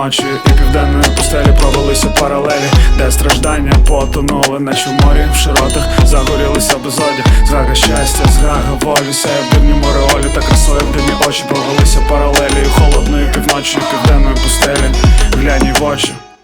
півночі і південної пустелі провелися паралелі, де страждання потонули, наче в морі в широтах загорілися безодя. Згага щастя, згага волі, сяє в дивнім ореолі, та красою в дивні очі провелися паралелі холодної півночі і південної пустелі. Глянь їй в очі.